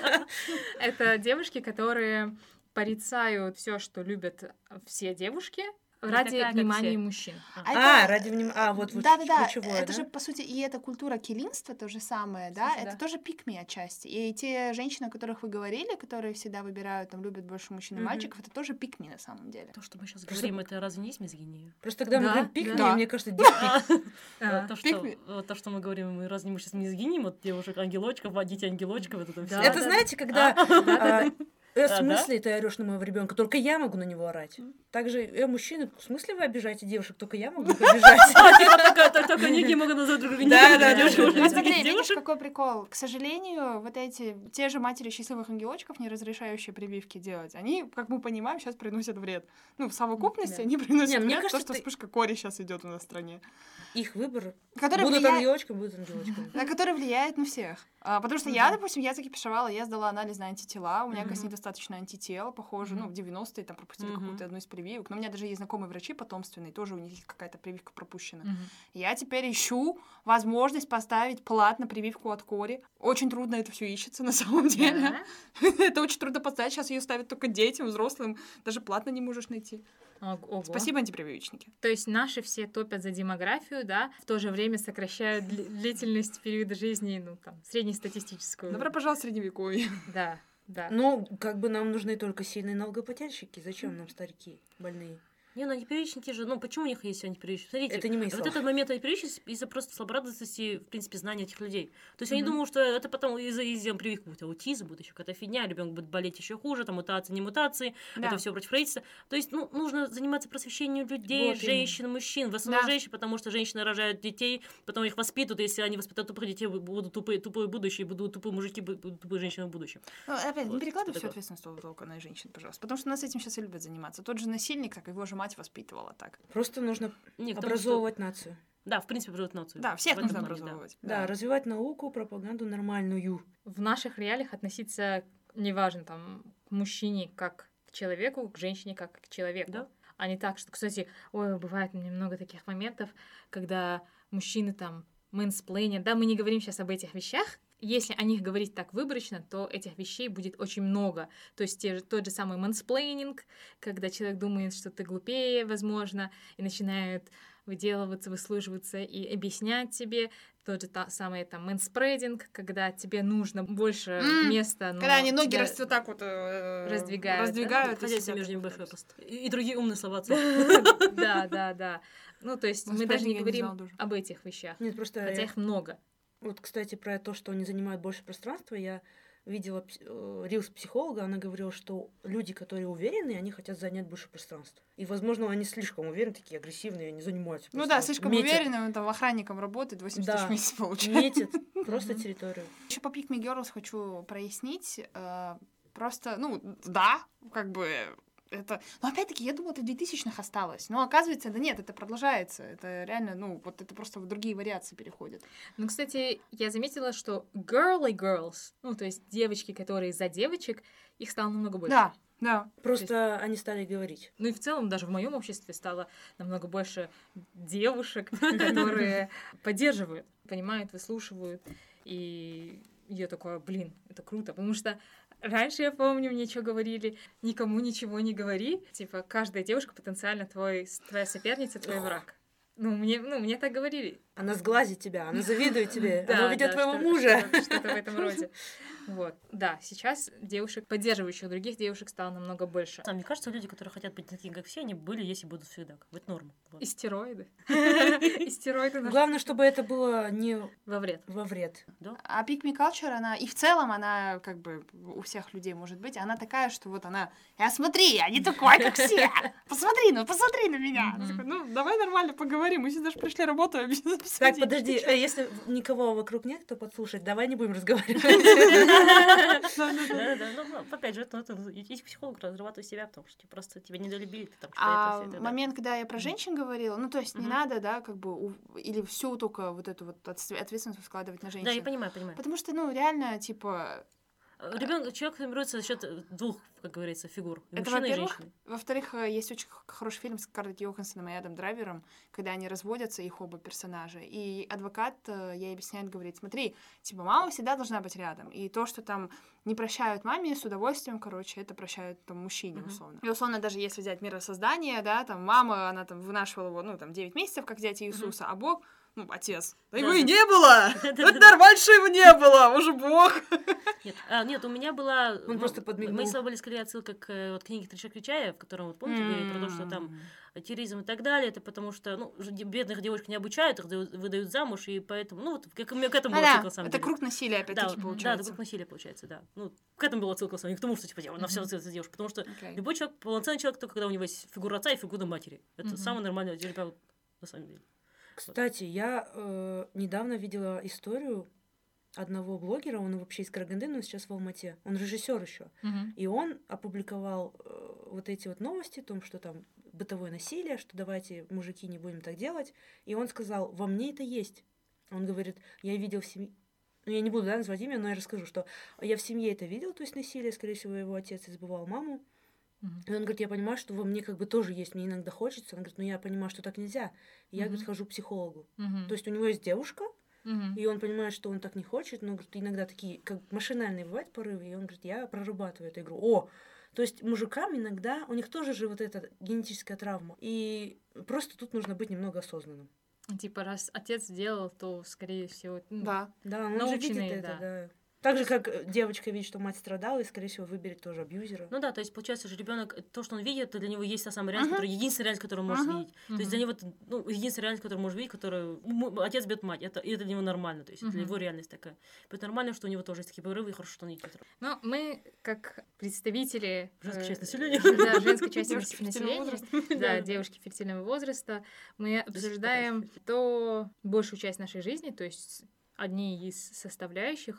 Это девушки, которые порицают все, что любят все девушки, ради внимания мужчин. Ради внимания. Вот да. ключевое, Это же, по сути, и эта культура киллинства то же самое, да? Слушай, это тоже pick me отчасти. И те женщины, о которых вы говорили, которые всегда выбирают, там, любят больше мужчин и мальчиков, это тоже pick me на самом деле. То, что мы сейчас говорим, это разве не есть мизогиния? Просто когда мы говорим pick me, да. мне кажется, дикпик. То, что мы говорим, мы разве мы сейчас мизогиним от девушек ангелочков, водите ангелочков, это все. Это знаете, когда В смысле ты орешь на моего ребенка? Только я могу на него орать. Также, мужчины, в смысле вы обижаете девушек? Только я могу их обижать. Только они не могут назвать друг друга Да. Вот смотри, видишь, какой прикол. К сожалению, вот те же матери счастливых ангелочков, не разрешающие прививки делать, они, как мы понимаем, сейчас приносят вред. Ну, в совокупности они приносят мне вред, кажется, то, что вспышка кори сейчас идет у нас в стране. Их выбор. Который Будут влияет- ангелочками, будут ангелочками. На который влияет на всех. Потому что я, допустим, я закипишевала, я сдала анализ на антитела, у меня оказалось недостаточно антител, похоже, ну, в 90-е там пропустили какую-то одну из прививок. Но у меня даже есть знакомые врачи потомственные, тоже у них есть какая-то прививка пропущена. Я теперь ищу возможность поставить платно прививку от кори. Очень трудно это все ищется на самом деле. Это очень трудно поставить. Сейчас ее ставят только детям, взрослым. Даже платно не можешь найти. Ого. Спасибо, антипрививочники. То есть наши все топят за демографию, да, в то же время сокращают длительность периода жизни, ну, там, среднестатистическую. Добро пожаловать в Средневековье. Да, да. Ну, как бы нам нужны только сильные налогоплательщики. Зачем нам старики больные? Не, ну антипрививочники же, ну почему у них есть антипрививочники? Смотрите, Это не мои вот слова. этот момент антипрививочности из-за просто слаборадостности, в принципе, знания этих людей. То есть они думают, что это потом из-за прививки будет аутизм, будет еще какая-то фигня, ребенок будет болеть еще хуже, там мутации, не мутации, Да. это все против правительства. То есть, ну, нужно заниматься просвещением людей, Вот женщин, мужчин, в основном Да. женщин, потому что женщины рожают детей, потом их воспитывают, если они воспитают тупых детей, будут тупое будущее, будут тупые мужики, будут тупые женщины в будущем. Ну, опять, не Вот, перекладывай что всю такое. ответственность только на женщин, пожалуйста. Потому что у нас этим сейчас и любят заниматься. Тот же насильник, так его же мать воспитывала так. Просто нужно Не, к тому, образовывать нацию. что- Да, в принципе, образовать нацию. Да, всех В этом нужно плане, да. образовывать. Да, развивать науку, пропаганду нормальную. В наших реалиях относиться, неважно, там, к мужчине как к человеку, к женщине как к человеку. Да. А не так, что, кстати, ой, бывает немного таких моментов, когда мужчины там мэнсплейнят. Да, мы не говорим сейчас об этих вещах. Если о них говорить так выборочно, то этих вещей будет очень много. То есть тот же самый мэнсплейнинг, когда человек думает, что ты глупее, возможно, и начинают выделываться, выслуживаться и объяснять тебе. Тот же самый там мэнспрединг, когда тебе нужно больше места, но Когда они ноги тебя вот так вот раздвигают, раздвигают. Хотя если между ними большой пост. И другие умные слова. Да. Ну, то есть мы даже не говорим об этих вещах, Нет, просто хотя их много. вот, кстати, про то, что они занимают больше пространства, я видела рилс психолога, она говорила, что люди, которые уверены, они хотят занять больше пространства. И, возможно, они слишком уверены, такие агрессивные, они занимаются Ну да, пространством. слишком Метят. уверенно, он там охранником работает, 80 Да. тысяч в месяц получает. Метит просто территорию. Еще по Pick Me Girls хочу прояснить. Просто, ну, да, как бы это... Но опять-таки, я думала, это в 2000-х осталось. Но оказывается, да нет, это продолжается. Это реально, ну, вот это просто в другие вариации переходит. Ну, кстати, я заметила, что girly girls, ну, то есть девочки, которые за девочек, их стало намного больше. Да, да. Просто они стали говорить. Ну и в целом даже в моем обществе стало намного больше девушек, которые поддерживают, понимают, выслушивают. И я такая, блин, это круто, потому что раньше, я помню, мне что говорили, никому ничего не говори. Типа, каждая девушка потенциально твоя соперница, твой враг. Мне так говорили. Она сглазит тебя, она завидует тебе, Да, она ведет да, твоего что-то- мужа. Что-то в этом роде. Вот. Да, сейчас девушек, поддерживающих других девушек, стало намного больше. Мне кажется, люди, которые хотят быть такими, как все, они были, есть и будут всегда. Как бы это норма. Вот. И стероиды. И стероиды Главное, чтобы это было не во вред. во вред. А Pick Me Culture, она... И в целом она, как бы, у всех людей может быть, она такая, что вот она... Смотри, я не такой, как все! Посмотри на меня! Она такая, ну, давай нормально поговорим, мы сейчас пришли работу без Так, обсудить. подожди, если никого вокруг нет, кто подслушать, давай не будем разговаривать. Да. Ну, опять же, это идти к психологу, разрабатывай себя, потому что просто тебя недолюбили. Ты там А что-то, момент, когда я про женщин говорила, ну, то есть не надо, да, как бы, или всю только вот эту вот ответственность складывать на женщин. Да, я понимаю. Потому что, ну, реально, типа... Человек формируется за счет двух, как говорится, фигур. И Это, мужчины и во-первых. женщины. Во-вторых, есть очень хороший фильм с Скарлетт Йохансsoном и Адам Драйвером, когда они разводятся, их оба персонажа. И адвокат ей объясняет, говорит, смотри, типа, мама всегда должна быть рядом. И то, что там не прощают маме, с удовольствием, короче, это прощают там мужчине, условно. И условно, даже если взять миросоздание, да, там мама, она там вынашивала его, ну, там, 9 месяцев, как взять Иисуса, а Бог Ну, отец. Да его и не было! Это нормально, что его не было! Уже бог! Нет, у меня была... Он просто подмигнул. Мои слова были скорее отсылка к вот книге Трича-Кричая, в котором, вот помните, говорили про то, что там терроризм и так далее, это потому что, ну, бедных девушек не обучают, их выдают замуж, и поэтому, ну, вот к этому была отсылка, на самом деле. Это круг насилия, опять-таки, Да, получается. это круг насилия, получается, да. Ну, к этому была отсылка, не к тому, что, типа, на все отсылка девушка, потому что любой человек, полноценный человек, только когда у него есть фигура отца и фигура матери. Это самое нормальное терапия, на самом деле. Кстати, я недавно видела историю одного блогера, он вообще из Караганды, но сейчас в Алмате. Он режиссер еще. И он опубликовал вот эти вот новости о том, что там бытовое насилие, что давайте, мужики, не будем так делать. И он сказал, во мне это есть. Он говорит, я видел в семье... Ну, я не буду, да, назвать имя, но я расскажу, что я в семье это видел, то есть насилие, скорее всего, его отец избивал маму. И он говорит, я понимаю, что во мне как бы тоже есть, мне иногда хочется. Он говорит, ну я понимаю, что так нельзя. И я, говорит, хожу к психологу. То есть у него есть девушка, и он понимает, что он так не хочет, но, говорит, иногда такие, как машинальные бывают порывы, и он говорит, я прорабатываю эту игру. О! То есть мужикам иногда, у них тоже же вот эта генетическая травма. И просто тут нужно быть немного осознанным. Типа, раз отец сделал, то, скорее всего... Да. Да, он же видит это, да. Так же, как девочка видит, что мать страдала, и, скорее всего, выберет тоже абьюзера. Ну да, то есть, получается, что ребенок, то, что он видит, для него есть та самая реальность, которая единственная реальность, которую он может видеть. То есть для него, ну, единственная реальность, которую он может видеть, которую отец бьет мать, это для него нормально, то есть это его реальность такая. Поэтому нормально, что у него тоже есть такие порывы, и хорошо, что он видит это. Но мы, как представители... Женской части населения. Да, женской части Девушки населения, фертильного да, девушки фертильного возраста, мы обсуждаем то большую часть нашей жизни, то есть одни из составляющих.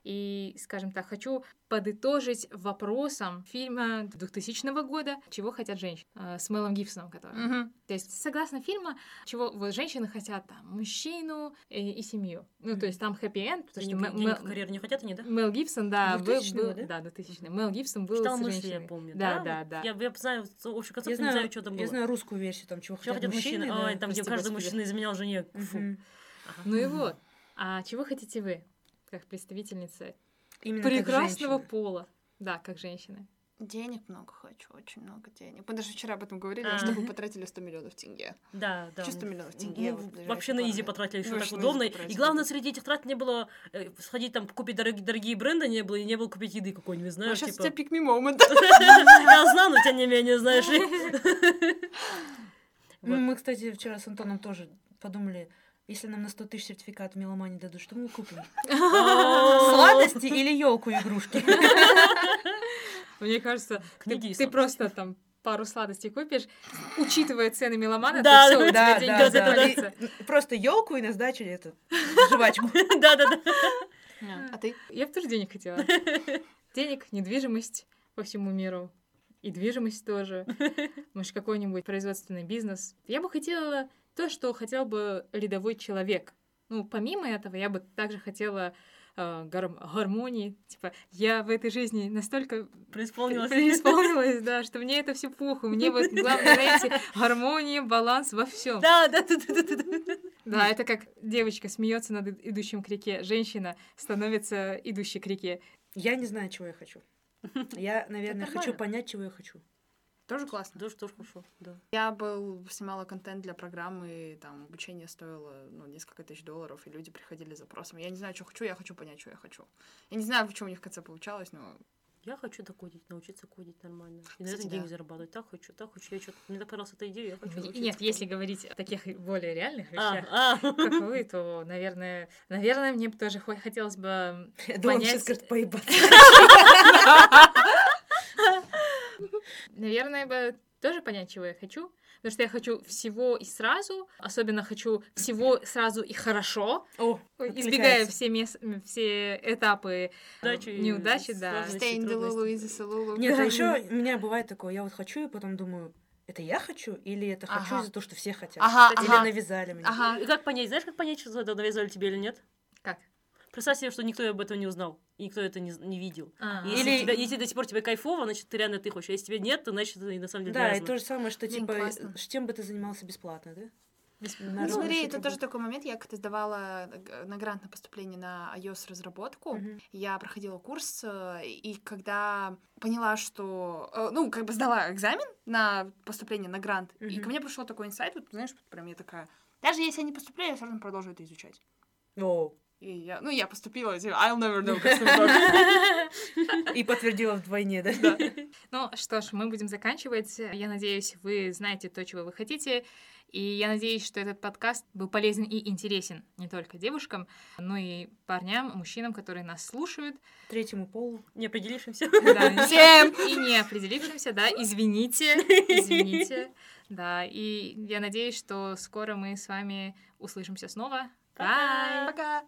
И, скажем так, хочу подытожить вопросом фильма 2000 года «Чего хотят женщины» с Мелом Гибсоном, который. То есть, согласно фильму, чего вот женщины хотят там мужчину и семью. Ну, то есть там хэппи-энд, потому что Денег в карьеру не хотят они, да? Мел Гибсон, да, был, 2000-го, да? да, 2000-й. Мел Гибсон был Читала с мысли, женщиной. я помню. Да. Я знаю, общий концепт, Я не знаю, что там было. знаю русскую версию, там, «Чего хотят мужчины». Ой, Да. там, где Прости, каждый господи. мужчина изменял жене. Фу. Ну и вот. А чего хотите вы, как представительница Именно прекрасного как женщина. пола? Да, как женщина. Денег много хочу, очень много денег. Мы даже вчера об этом говорили, что мы потратили 100 миллионов тенге. Да. Чё 100 миллионов тенге? Ну, вот в ближайшие вообще на пару изи лет? потратили, что так Вообще на удобно. изи И потратили. главное, среди этих трат не было сходить там купить дорогие бренды, не было, и не было купить еды какой-нибудь, знаешь, Сейчас у типа... тебя pick me moment. Я знаю, но тем не менее, знаешь ли. Ну, мы, кстати, вчера с Антоном тоже подумали, если нам на 100 тысяч сертификат в меломане дадут, что мы купим? Сладости или елку игрушки? Мне кажется, Книги и ты сладости. просто там пару сладостей купишь, учитывая цены меломана, Да, то всё, у Да, тебя да, деньги да. завалятся. И просто елку и на сдачу эту жвачку. Да. А ты? Я бы тоже денег хотела. Денег, недвижимость по всему миру. И движимость тоже. Может, какой-нибудь производственный бизнес. Я бы хотела то, что хотел бы рядовой человек. Ну, помимо этого, я бы также хотела гармонии. Типа, я в этой жизни настолько преисполнилась, да, что мне это все похуй. Мне вот главное, знаете, гармония, баланс во всем. Да. Да, это как девочка смеется над идущим к реке, женщина становится идущей к реке. Я не знаю, чего я хочу. Я, наверное, Это хочу нормально. понять, чего я хочу. Тоже классно. Тоже хорошо, да. Я снимала контент для программы, там, обучение стоило, несколько тысяч $, и люди приходили с запросами. Я не знаю, что хочу, я хочу понять, что я хочу. Я не знаю, почему у них в конце получалось, но... Я хочу докодить, научиться кодить нормально. И на Кстати, этом деньги да. зарабатывать. Так хочу. Я что-то... Мне так понравилась эта идея, я хочу научиться Нет, если кодить. говорить о таких более реальных вещах, А. как вы, то, наверное, мне бы тоже хотелось бы Я думала, понять... сейчас скажет поебаться. Наверное, бы тоже понять, чего я хочу. Потому что я хочу всего и сразу. Особенно хочу всего сразу и хорошо. О, Избегая откликается. все этапы неудачи, да. сложности, Stay in the трудности. Lulu, is the Lulu. Нет, а еще у меня бывает такое, я вот хочу, и потом думаю, это я хочу, или это хочу Ага. из-за того, что все хотят? Ага, Или ага. навязали мне? Ага. И как понять, знаешь, как понять, что это навязали тебе или нет? Как? Представь себе, что никто об этом не узнал, и никто это не видел. Или- Если до сих пор тебе кайфово, значит, ты реально ты хочешь. А если тебе нет, то значит, ты на самом деле Да, и навязано. то же самое, что Блин, типа, классно. чем бы ты занимался бесплатно, да? Ну, Надо смотри, научить это тоже работать. такой момент. Я как-то сдавала на грант на поступление на iOS-разработку. Мгм. Я проходила курс, и когда поняла, что... сдала экзамен на поступление на грант, и Мгм. ко мне пришел такой инсайт, вот, знаешь, вот прям я такая... Даже если я не поступлю, я все равно продолжу это изучать. О, И я поступила, типа, I'll never know, как с ним и подтвердила вдвойне, да? Да. Ну что ж, мы будем заканчивать. Я надеюсь, вы знаете то, чего вы хотите. И я надеюсь, что этот подкаст был полезен и интересен не только девушкам, но и парням, мужчинам, которые нас слушают. Третьему полу. Не определившимся. Да, Всем! и не определившимся, да, извините. Да, и я надеюсь, что скоро мы с вами услышимся снова. Bye! Пока!